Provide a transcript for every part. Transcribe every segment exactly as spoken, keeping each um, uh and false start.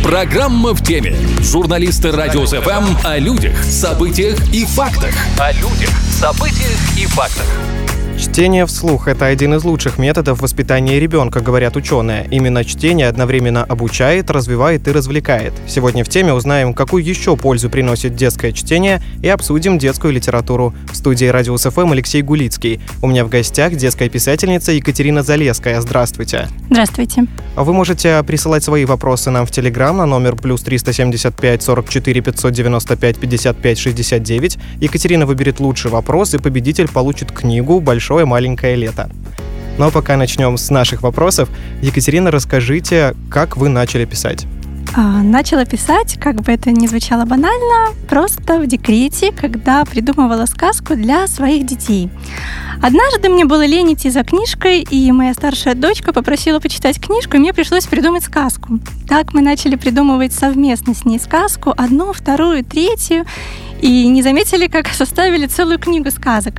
Программа в теме. Журналисты Радио СФМ о людях, событиях и фактах. О людях, событиях и фактах. Чтение вслух – это один из лучших методов воспитания ребенка, говорят ученые. Именно чтение одновременно обучает, развивает и развлекает. Сегодня в теме узнаем, какую еще пользу приносит детское чтение, и обсудим детскую литературу. В студии Радио СФМ Алексей Гулицкий. У меня в гостях детская писательница Екатерина Залеская. Здравствуйте. Здравствуйте. Вы можете присылать свои вопросы нам в Телеграм на номер плюс триста семьдесят пять сорок четыре пятьсот девяносто пять пятьдесят пять шестьдесят девять. Екатерина выберет лучший вопрос, и победитель получит книгу «Большое маленькое лето». Но пока начнем с наших вопросов. Екатерина, расскажите, как вы начали писать? А, начала писать, как бы это ни звучало банально, просто в декрете, когда придумывала сказку для своих детей. Однажды мне было лень идти за книжкой, и моя старшая дочка попросила почитать книжку, и мне пришлось придумать сказку. Так мы начали придумывать совместно с ней сказку, одну, вторую, третью, и не заметили, как составили целую книгу сказок.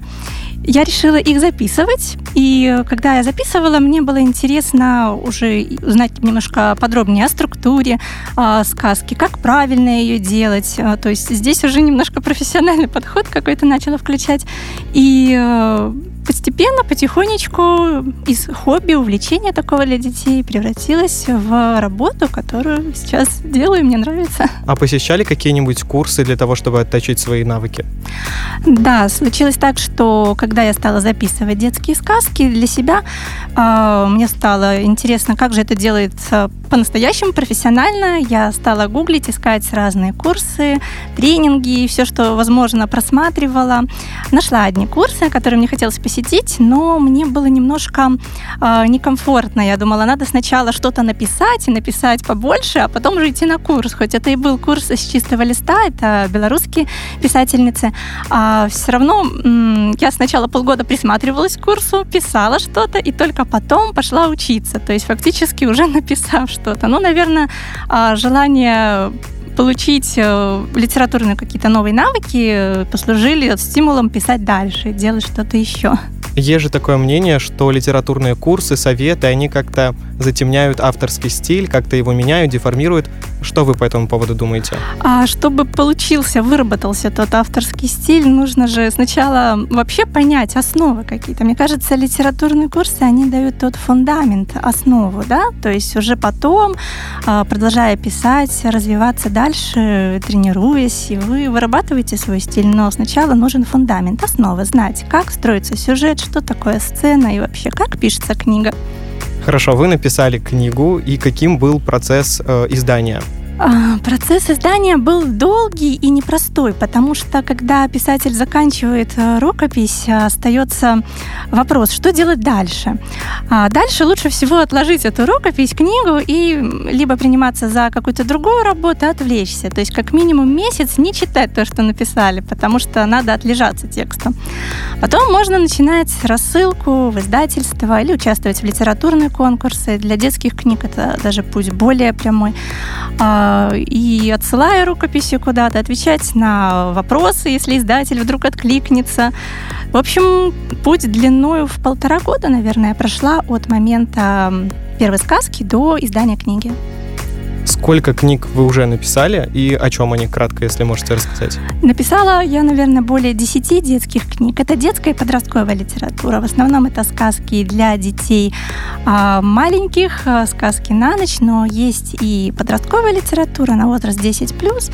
Я решила их записывать, и когда я записывала, мне было интересно уже узнать немножко подробнее о структуре э, сказки, как правильно ее делать. То есть здесь уже немножко профессиональный подход какой-то начала включать. И э, постепенно, потихонечку из хобби, увлечения такого для детей превратилось в работу, которую сейчас делаю, и мне нравится. А посещали какие-нибудь курсы для того, чтобы отточить свои навыки? Да, случилось так, что когда я стала записывать детские сказки для себя, э, мне стало интересно, как же это делается по-настоящему, профессионально. Я стала гуглить, искать разные курсы, тренинги, все, что возможно, просматривала. Нашла одни курсы, которые мне хотелось посетить, но мне было немножко э, некомфортно. Я думала, надо сначала что-то написать, и написать побольше, а потом уже идти на курс. Хоть это и был курс с чистого листа, это белорусские писательницы, а все равно м- я сначала полгода присматривалась к курсу, писала что-то, и только потом пошла учиться. То есть фактически уже написав что-то. Ну, наверное, желание получить литературные какие-то новые навыки послужили стимулом писать дальше, делать что-то еще. Есть же такое мнение, что литературные курсы, советы, они как-то затемняют авторский стиль, как-то его меняют, деформируют. Что вы по этому поводу думаете? А чтобы получился, выработался тот авторский стиль, нужно же сначала вообще понять основы какие-то. Мне кажется, литературные курсы, они дают тот фундамент, основу, да? То есть уже потом, продолжая писать, развиваться дальше, тренируясь, и вы вырабатываете свой стиль, но сначала нужен фундамент, основа, знать, как строится сюжет, что такое сцена и вообще, как пишется книга. Хорошо, вы написали книгу, и каким был процесс э, издания? Процесс издания был долгий и непростой, потому что, когда писатель заканчивает рукопись, остается вопрос, что делать дальше. Дальше лучше всего отложить эту рукопись, книгу, и либо приниматься за какую-то другую работу, отвлечься. То есть как минимум месяц не читать то, что написали, потому что надо отлежаться текстом. Потом можно начинать рассылку в издательство или участвовать в литературные конкурсы. Для детских книг это даже путь более прямой. И отсылая рукописи куда-то, отвечать на вопросы, если издатель вдруг откликнется. В общем, путь длиною в полтора года, наверное, прошла от момента первой сказки до издания книги. Сколько книг вы уже написали и о чем они, кратко, если можете рассказать? Написала я, наверное, более десяти детских книг. Это детская и подростковая литература. В основном это сказки для детей маленьких, сказки на ночь, но есть и подростковая литература на возраст десять плюс.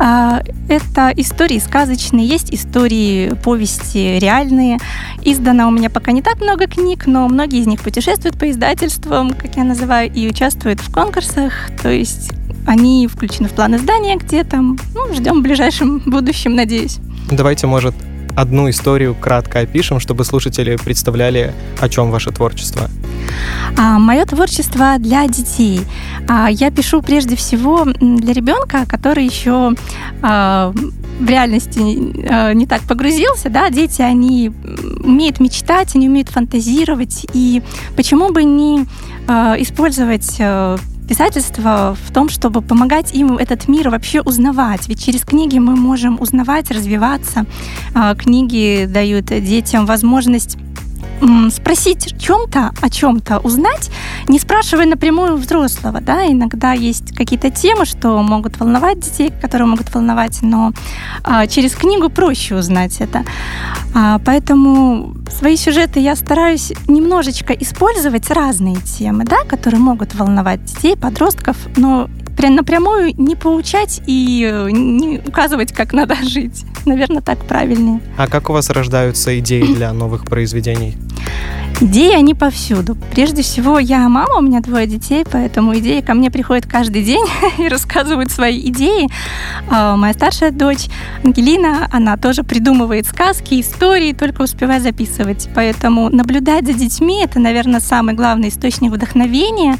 Это истории сказочные, есть истории, повести реальные. Издано у меня пока не так много книг, но многие из них путешествуют по издательствам, как я называю, и участвуют в конкурсах. То есть они включены в план издания где-то. Ну, ждем в ближайшем будущем, надеюсь. Давайте, может, одну историю кратко опишем, чтобы слушатели представляли, о чем ваше творчество. А, мое творчество для детей. А, я пишу прежде всего для ребенка, который еще а, в реальности а, не так погрузился. Да? Дети, они умеют мечтать, они умеют фантазировать. И почему бы не а, использовать а, писательство в том, чтобы помогать им этот мир вообще узнавать. Ведь через книги мы можем узнавать, развиваться. А, книги дают детям возможность спросить о чем-то, о чем-то узнать, не спрашивая напрямую взрослого, да, иногда есть какие-то темы, что могут волновать детей, которые могут волновать, но а, через книгу проще узнать это. А, поэтому свои сюжеты я стараюсь немножечко использовать разные темы, да, которые могут волновать детей, подростков, но прям напрямую не поучать и не указывать, как надо жить. Наверное, так правильнее. А как у вас рождаются идеи для новых произведений? Идеи, они повсюду. Прежде всего, я мама, у меня двое детей, поэтому идеи ко мне приходят каждый день и рассказывают свои идеи. А моя старшая дочь Ангелина, она тоже придумывает сказки, истории, только успевает записывать. Поэтому наблюдать за детьми — это, наверное, самый главный источник вдохновения.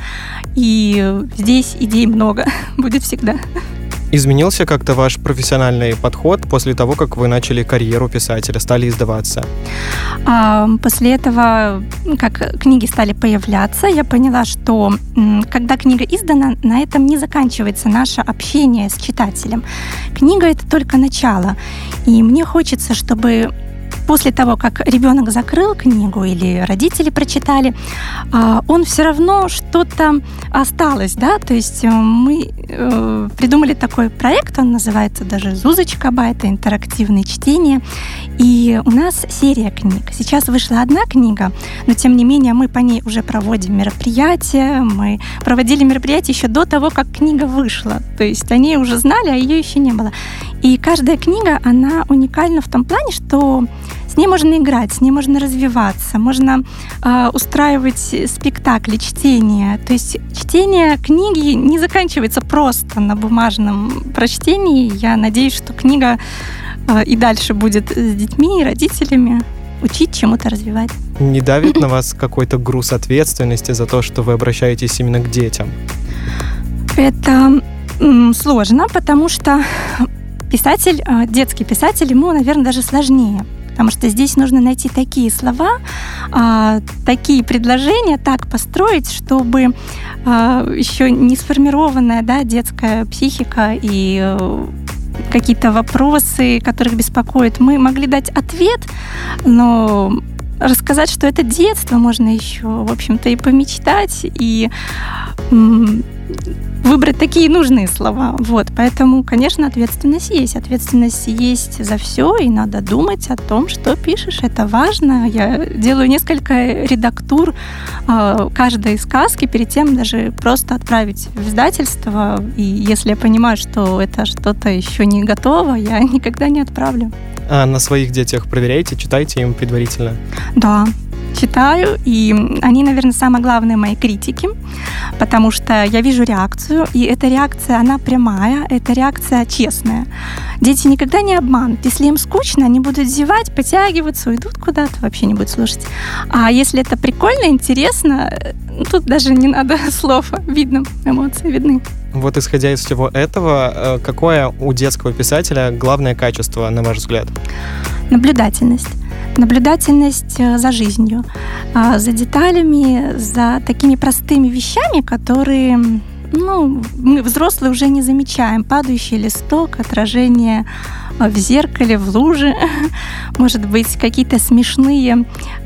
И здесь идей много, будет всегда. Изменился как-то ваш профессиональный подход после того, как вы начали карьеру писателя, стали издаваться? А, после этого, как книги стали появляться, я поняла, что когда книга издана, на этом не заканчивается наше общение с читателем. Книга — это только начало. И мне хочется, чтобы после того, как ребенок закрыл книгу или родители прочитали, он все равно что-то осталось, да, то есть мы придумали такой проект, он называется даже «Зузочка Ба», это интерактивное чтение, и у нас серия книг. Сейчас вышла одна книга, но тем не менее мы по ней уже проводим мероприятия, мы проводили мероприятия еще до того, как книга вышла, то есть они уже знали, а ее еще не было. И каждая книга, она уникальна в том плане, что с ней можно играть, с ней можно развиваться, можно э, устраивать спектакли, чтения. То есть чтение книги не заканчивается просто на бумажном прочтении. Я надеюсь, что книга э, и дальше будет с детьми и родителями учить чему-то, развивать. Не давит на вас какой-то груз ответственности за то, что вы обращаетесь именно к детям? Это м, сложно, потому что писатель, э, детский писатель, ему, наверное, даже сложнее. Потому что здесь нужно найти такие слова, э, такие предложения, так построить, чтобы э, еще не сформированная, да, детская психика и э, какие-то вопросы, которых беспокоит, мы могли дать ответ, но рассказать, что это детство, можно еще, в общем-то, и помечтать, и м- выбрать такие нужные слова. Вот, поэтому, конечно, ответственность есть. Ответственность есть за все, и надо думать о том, что пишешь. Это важно. Я делаю несколько редактур э, каждой сказки перед тем даже просто отправить в издательство. И если я понимаю, что это что-то еще не готово, я никогда не отправлю. А на своих детях проверяете, читаете им предварительно? Да. Читаю, и они, наверное, самые главные мои критики, потому что я вижу реакцию, и эта реакция, она прямая, эта реакция честная. Дети никогда не обманут. Если им скучно, они будут зевать, потягиваться, уйдут куда-то, вообще не будут слушать. А если это прикольно, интересно, тут даже не надо слов, видно, эмоции видны. Вот исходя из всего этого, какое у детского писателя главное качество, на ваш взгляд? Наблюдательность. Наблюдательность за жизнью, за деталями, за такими простыми вещами, которые, ну, мы, взрослые, уже не замечаем. Падающий листок, отражение в зеркале, в луже, может быть, какие-то смешные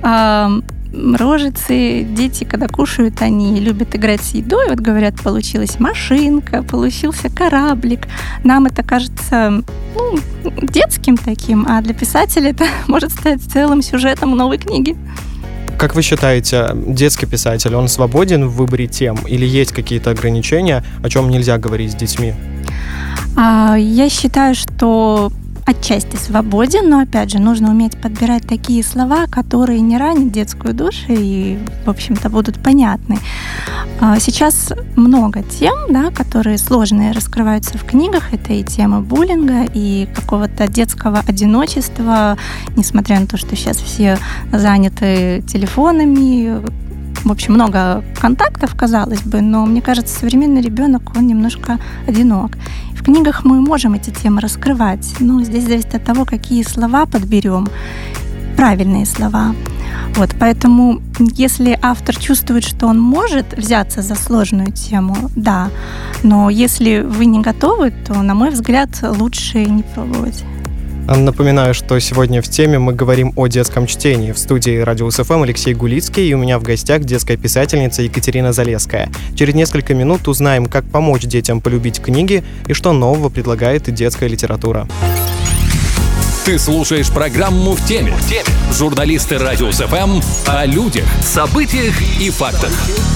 рожицы. Дети, когда кушают, они любят играть с едой. Вот говорят, получилась машинка, получился кораблик. Нам это кажется, ну, детским таким, а для писателя это может стать целым сюжетом новой книги. Как вы считаете, детский писатель, он свободен в выборе тем или есть какие-то ограничения, о чем нельзя говорить с детьми? Я считаю, что отчасти свободен, но, опять же, нужно уметь подбирать такие слова, которые не ранят детскую душу и, в общем-то, будут понятны. Сейчас много тем, да, которые сложные раскрываются в книгах. Это и тема буллинга, и какого-то детского одиночества, несмотря на то, что сейчас все заняты телефонами. В общем, много контактов, казалось бы, но, мне кажется, современный ребенок, он немножко одинок. В книгах мы можем эти темы раскрывать, но здесь зависит от того, какие слова подберем, правильные слова. Вот, поэтому, если автор чувствует, что он может взяться за сложную тему, да, но если вы не готовы, то, на мой взгляд, лучше не пробовать. Напоминаю, что сегодня в теме мы говорим о детском чтении. В студии Радио СФМ Алексей Гулицкий, и у меня в гостях детская писательница Екатерина Залесская. Через несколько минут узнаем, как помочь детям полюбить книги и что нового предлагает детская литература. Ты слушаешь программу «В теме». В теме. Журналисты Радио СФМ о людях, событиях и фактах.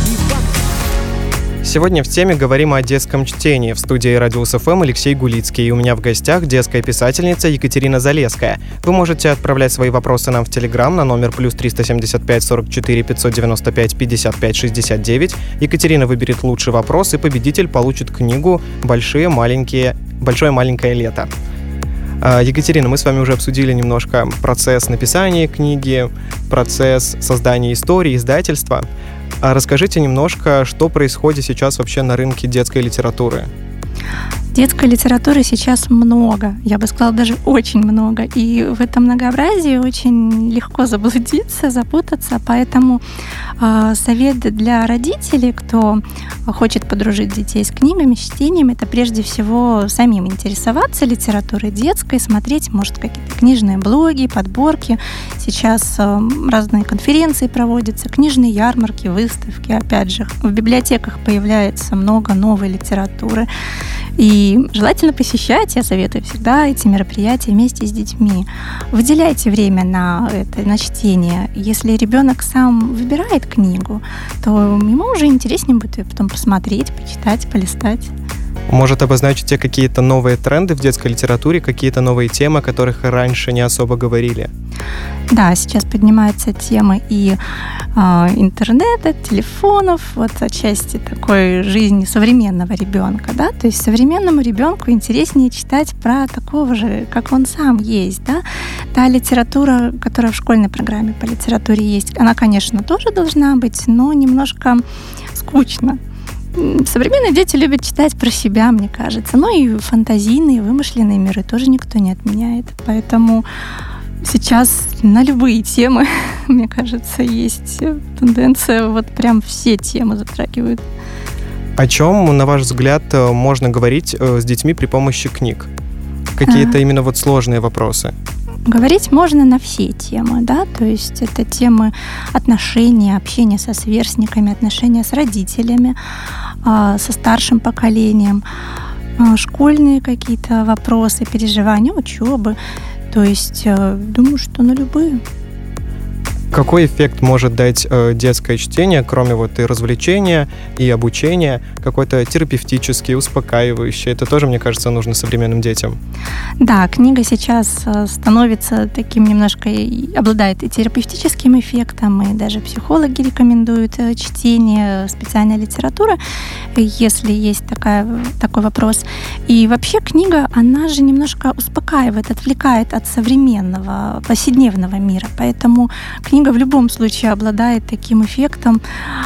Сегодня в теме говорим о детском чтении. В студии Радио СФМ Алексей Гулицкий, и у меня в гостях детская писательница Екатерина Залесская. Вы можете отправлять свои вопросы нам в Телеграм на номер плюс триста семьдесят пять сорок четыре пятьсот девяносто пять пятьдесят пять шестьдесят девять. Екатерина выберет лучший вопрос, и победитель получит книгу «Большие маленькие... Большое маленькое лето». Екатерина, мы с вами уже обсудили немножко процесс написания книги, процесс создания истории, издательства. А расскажите немножко, что происходит сейчас вообще на рынке детской литературы. Детской литературы сейчас много, я бы сказала, даже очень много. И в этом многообразии очень легко заблудиться, запутаться. Поэтому э, совет для родителей, кто хочет подружить детей с книгами, с чтением, это прежде всего самим интересоваться литературой детской, смотреть, может, какие-то книжные блоги, подборки. Сейчас э, разные конференции проводятся, книжные ярмарки, выставки. Опять же, в библиотеках появляется много новой литературы. И желательно посещать, я советую всегда, эти мероприятия вместе с детьми. Выделяйте время на это, на чтение. Если ребенок сам выбирает книгу, то ему уже интереснее будет ее потом посмотреть, почитать, полистать. Может обозначить те какие-то новые тренды в детской литературе, какие-то новые темы, о которых раньше не особо говорили? Да, сейчас поднимаются темы и э, интернета, телефонов, вот отчасти такой жизни современного ребенка, да, то есть современному ребенку интереснее читать про такого же, как он сам есть, да. Та литература, которая в школьной программе по литературе есть, она, конечно, тоже должна быть, но немножко скучно. Современные дети любят читать про себя, мне кажется. Ну и фантазийные, вымышленные миры тоже никто не отменяет. Поэтому сейчас на любые темы, мне кажется, есть тенденция, вот прям все темы затрагивают. О чем, на ваш взгляд, можно говорить с детьми при помощи книг? Какие-то а... именно вот сложные вопросы? Говорить можно на все темы, да, то есть это темы отношения, общения со сверстниками, отношения с родителями, со старшим поколением, школьные какие-то вопросы, переживания, учебы. То есть думаю, что на любые. Какой эффект может дать э, детское чтение, кроме вот и развлечения, и обучения, какой-то терапевтический, успокаивающий? Это тоже, мне кажется, нужно современным детям. Да, книга сейчас становится таким немножко, обладает и терапевтическим эффектом, и даже психологи рекомендуют чтение специальной литературы, если есть такая, такой вопрос. И вообще книга, она же немножко успокаивает, отвлекает от современного, повседневного мира, поэтому книга Книга в любом случае обладает таким эффектом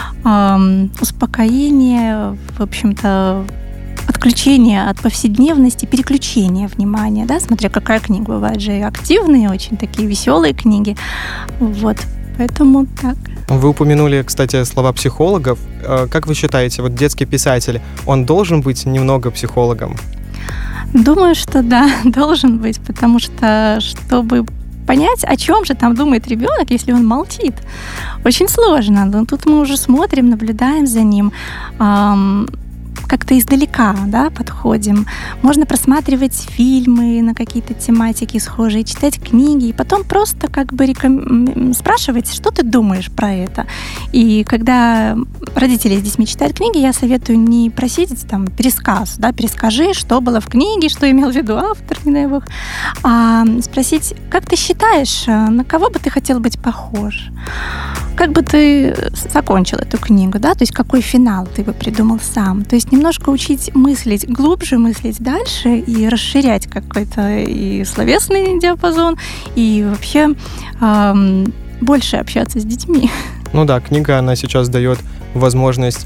э, успокоения, в общем-то, отключения от повседневности, переключения внимания, да, смотря какая книга. Бывают же и активные, очень такие веселые книги. Вот, поэтому так. Вы упомянули, кстати, слова психологов. Как вы считаете, вот детский писатель, он должен быть немного психологом? Думаю, что да, должен быть, потому что, чтобы понять, о чем же там думает ребенок, если он молчит. Очень сложно. Но тут мы уже смотрим, наблюдаем за ним, эм, как-то издалека, да, подходим. Можно просматривать фильмы на какие-то тематики схожие, читать книги, и потом просто как бы реком... спрашивать, что ты думаешь про это. И когда родители с детьми читают книги, я советую не просить там пересказ, да, перескажи, что было в книге, что имел в виду автор, не дай бог, а спросить, как ты считаешь, на кого бы ты хотел быть похож? Как бы ты закончил эту книгу, да, то есть какой финал ты бы придумал сам? То есть немножко учить мыслить глубже, мыслить дальше и расширять какой-то и словесный диапазон, и вообще эм, больше общаться с детьми. Ну да, книга, она сейчас дает возможность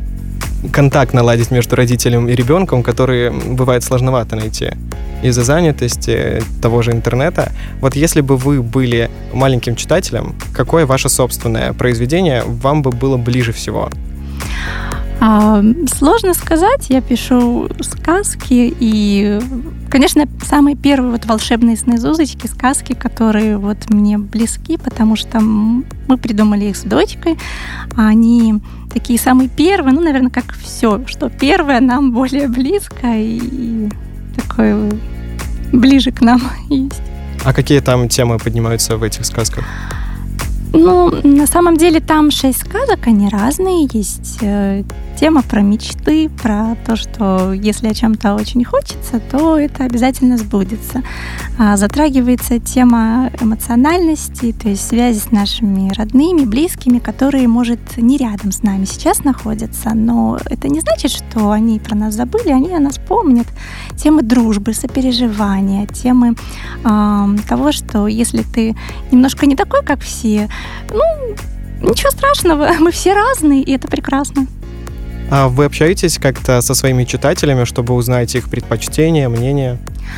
контакт наладить между родителем и ребенком, который бывает сложновато найти из-за занятости того же интернета. Вот если бы вы были маленьким читателем, какое ваше собственное произведение вам бы было ближе всего? А, сложно сказать, я пишу сказки, и, конечно, самые первые вот волшебные сны Зузочки, сказки, которые вот мне близки, потому что мы придумали их с дочкой, они такие самые первые, ну, наверное, как все, что первое нам более близко и такое ближе к нам есть. А какие там темы поднимаются в этих сказках? Ну, на самом деле там шесть сказок, они разные. Есть э, тема про мечты, про то, что если о чем-то очень хочется, то это обязательно сбудется. А, затрагивается тема эмоциональности, то есть связи с нашими родными, близкими, которые, может, не рядом с нами сейчас находятся, но это не значит, что они про нас забыли, они о нас помнят. Темы дружбы, сопереживания, темы э, того, что если ты немножко не такой, как все, ну, ничего страшного, мы все разные, и это прекрасно. А вы общаетесь как-то со своими читателями, чтобы узнать их предпочтения, мнения?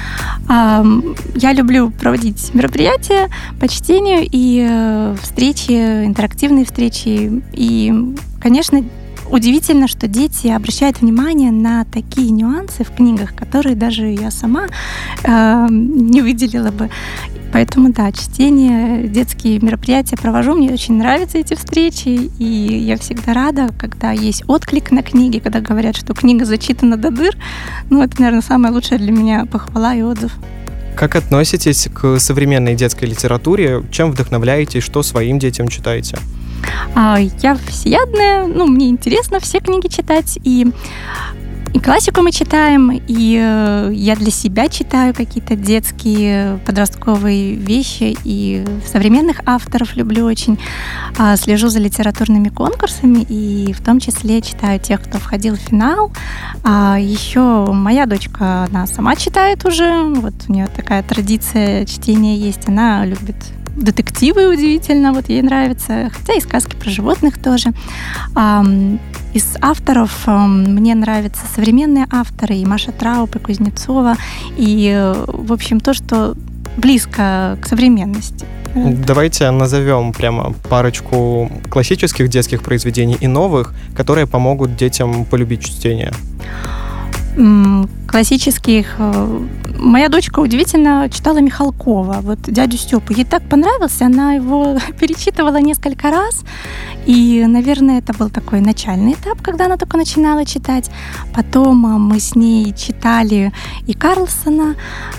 Я люблю проводить мероприятия по чтению и встречи, интерактивные встречи. И, конечно, удивительно, что дети обращают внимание на такие нюансы в книгах, которые даже я сама э, не выделила бы. Поэтому, да, чтение, детские мероприятия провожу. Мне очень нравятся эти встречи, и я всегда рада, когда есть отклик на книги, когда говорят, что книга зачитана до дыр. Ну, это, наверное, самая лучшая для меня похвала и отзыв. Как относитесь к современной детской литературе? Чем вдохновляетесь? Что своим детям читаете? Я всеядная, ну, мне интересно все книги читать, и, и классику мы читаем, и я для себя читаю какие-то детские, подростковые вещи, и современных авторов люблю очень, слежу за литературными конкурсами, и в том числе читаю тех, кто входил в финал. Еще моя дочка, она сама читает уже, вот у нее такая традиция чтения есть, она любит детективы, удивительно, вот ей нравится, хотя и сказки про животных тоже. Из авторов мне нравятся современные авторы, и Маша Трауб, и Кузнецова, и, в общем, то, что близко к современности. Давайте назовем прямо парочку классических детских произведений и новых, которые помогут детям полюбить чтение. Классических. Моя дочка удивительно читала Михалкова, вот «Дядю Степу». Ей так понравился, она его перечитывала несколько раз. И, наверное, это был такой начальный этап, когда она только начинала читать. Потом мы с ней читали и Карлсона,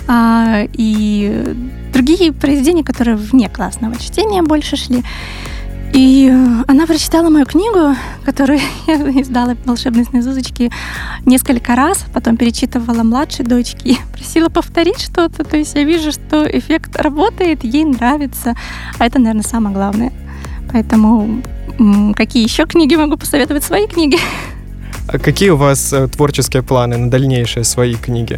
и другие произведения, которые вне классного чтения больше шли. И она прочитала мою книгу, которую я издала «Волшебные сны Зузочки» несколько раз, потом перечитывала младшей дочке и просила повторить что-то. То есть я вижу, что эффект работает, ей нравится, а это, наверное, самое главное. Поэтому какие еще книги могу посоветовать? Свои книги. А какие у вас творческие планы на дальнейшие свои книги?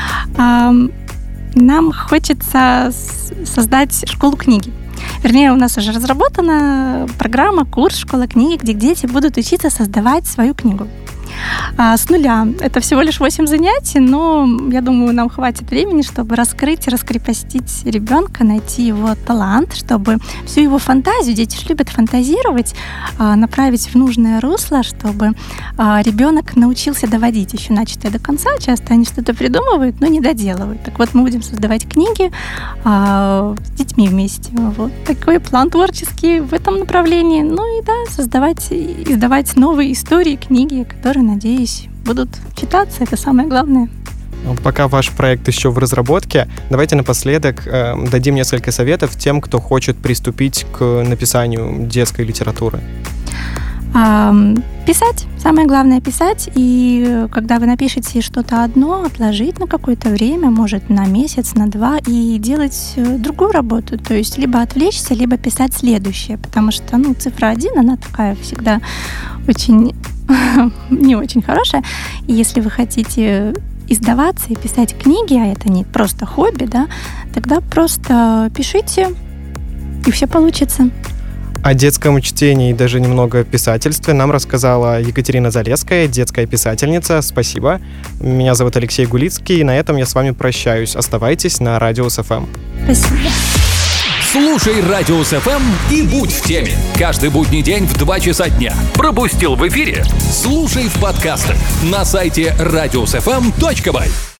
Нам хочется создать школу книги. Вернее, у нас уже разработана программа, курс «Школа книги», где дети будут учиться создавать свою книгу. А, с нуля. Это всего лишь восемь занятий, но я думаю, нам хватит времени, чтобы раскрыть, раскрепостить ребенка, найти его талант, чтобы всю его фантазию, дети же любят фантазировать, а, направить в нужное русло, чтобы а, ребенок научился доводить еще начатое до конца. Часто они что-то придумывают, но не доделывают. Так вот, мы будем создавать книги а, с детьми вместе. Вот такой план творческий в этом направлении. Ну и да, создавать, издавать новые истории, книги, которые, надеюсь, будут читаться. Это самое главное. Пока ваш проект еще в разработке, давайте напоследок э, дадим несколько советов тем, кто хочет приступить к написанию детской литературы. Писать. Самое главное — писать. И когда вы напишете что-то одно, отложить на какое-то время, может, на месяц, на два, и делать другую работу. То есть либо отвлечься, либо писать следующее. Потому что, ну, цифра один, она такая всегда очень не очень хорошая. И если вы хотите издаваться и писать книги, а это не просто хобби, да, тогда просто пишите, и все получится. О детском чтении и даже немного писательстве нам рассказала Екатерина Залесская, детская писательница. Спасибо. Меня зовут Алексей Гулицкий, и на этом я с вами прощаюсь. Оставайтесь на Радиус эф эм. Спасибо. Слушай Радиус эф эм и будь в теме. Каждый будний день в два часа дня. Пропустил в эфире? Слушай в подкастах на сайте радиус эф эм точка бай.